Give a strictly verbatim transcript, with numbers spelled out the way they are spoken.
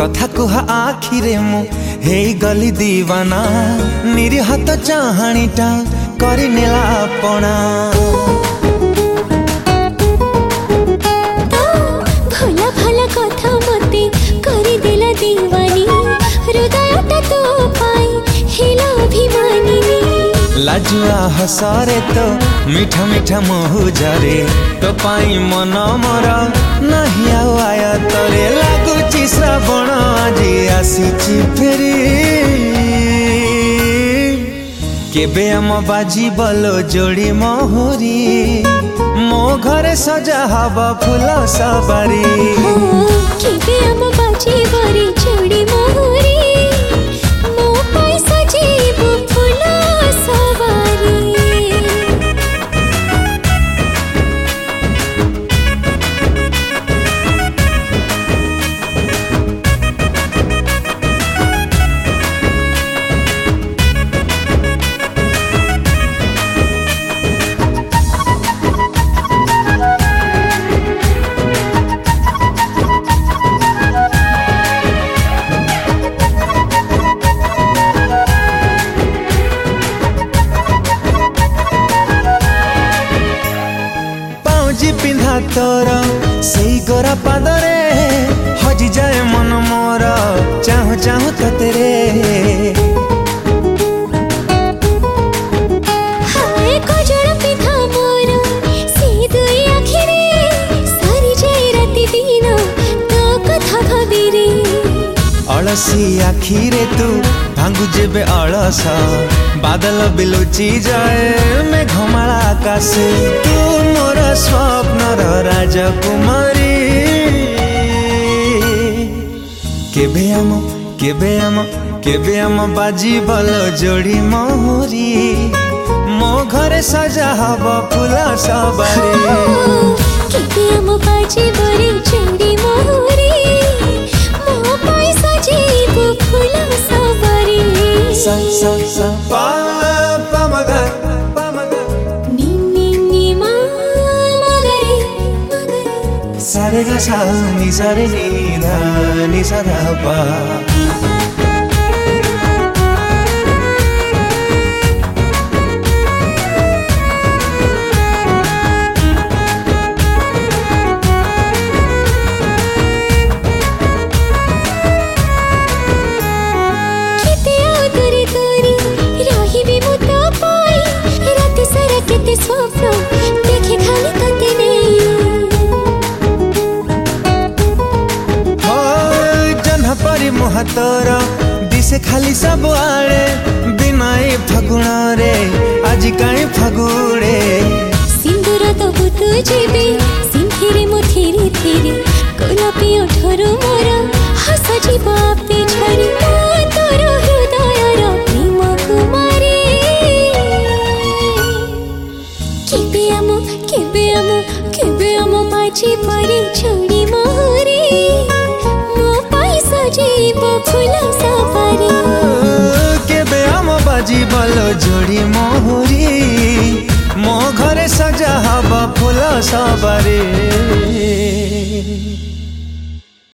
कथा कुहा आखिरे मु हे गली दीवाना निरीह तो चाहाणीटा करी नेला अपना भला भला कथा मते करी देला दीवानी हृदयटा तो पाई हेला अभिमानी लाजुआ हसरे तो मीठा मीठा महु झरे तो पाई मन मोर नहीं आया तरे लागुची श्रावण आज आसीची फेरी केबे आम बाजी बलो जोड़ी मोहरी मो घरे सजा हवा फूल सवारी केबे आम बाजी बरी जोड़ी मोहरी मो पाई सजीब फूल सवारी पिंधा तोर सही गोरा पादरे हजी जाए मन मोर चाहू चाहू तो तेरे हाय कोजड़ पिंधा मोर से दुई आखिरे सारी जाए राति दिन तो कथा भाबिरे अलसी आखिरे तू भांगु जेबे अलस बादल बिलुची जाए मेघमाला आकाश तू मोर स्वप्नर राजकुमारी केबे आम केबे आम केबे आम बाजी बल जोड़ी मोहरी मो घरे सजा हब फूल सवारी केबे आम बाजी बरी जोड़ी मोहरी मो पाई सजीब फूल सवारी सा सा सा पा पा म ग पा म ग नी नी नी मा मा ग रे मा ग रे सा रे ग सा नि सा रे नि धा नि सा धा पा स्वप्न देखे खाली कते नहीं हो जन्ह परी मुहतोर दिसे खाली सब आड़े बिनाई फगुण रे आज काई फगुड़े सिंदूर तो बुतु जीबे सिंथिरे मो थेरी थेरी गोलापी ओठरो मोर हस जीवा पे झरी तोर हृदयर प्रेम कुमारी केबे आम केबे आम केबे आम बाजी बरी जोड़ी मोहरी मो पाई सजीब फूल सवारी केबे आम बाजी बलो जोड़ी मोहरी मो घरे सजा हब फूल सवारी।